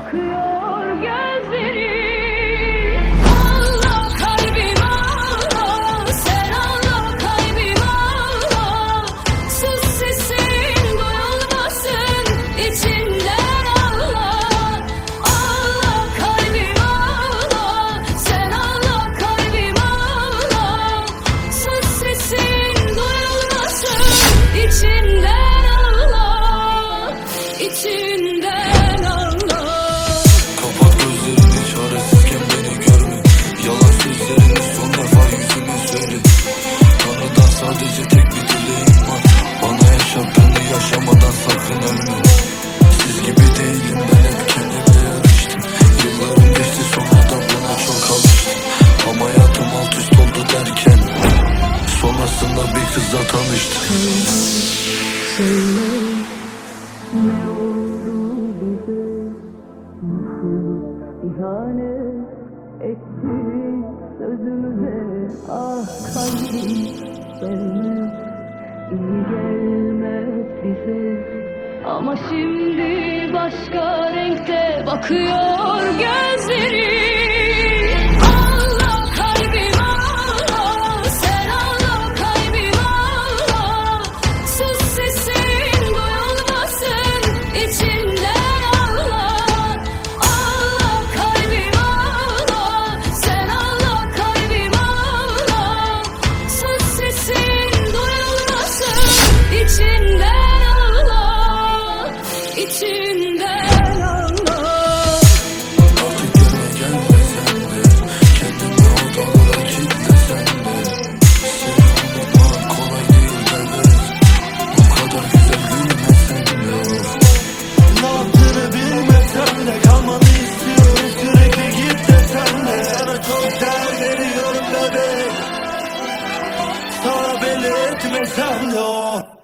bakıyor gözleri. Allah kalbim Allah, sen Allah kalbim Allah. Sus sesin duyulmasın içinden Allah. Allah kalbim Allah, sen Allah kalbim Allah. Sus sesin duyulmasın içinden Allah, içinden Allah. Kapat gözlerini, çaresizken beni görme. Yalan sözlerini son defa yüzüme söyle. Tanrı'dan sadece tek bir dileğim var. Bana yaşat beni, yaşamadan sakın ölme. Siz gibi değilim, ben hep kendimle yarıştım. Yıllarım geçti, sonradan buna çok alıştım. Ama hayatım alt üst oldu derken sonrasında bir kızla tanıştım. Söyle, ne oldu bize? Nasıl ihanet ettik sözümüze? Ah kalbim sevmez, iyi gelmez bize. Ama şimdi başka renkte bakıyor gözleri. Allah kalbim Allah, sen Allah kalbim Allah. Sus sesin duyulmasın içinden Allah. Allah kalbim Allah, sen Allah kalbim Allah. Sus sesin duyulmasın içinden Allah, içinden Allah. Artık gelme gelmesen de, kendini odalara kilitlesen de. Seni unutmak kolay değil evet. Bu kadar güzel gülmesen de. Ne yaptığını bilmesen de, kalmanı istiyorum sürekli git desen de. Sana çok değer veriyorum bebek, sana belli etmesem de.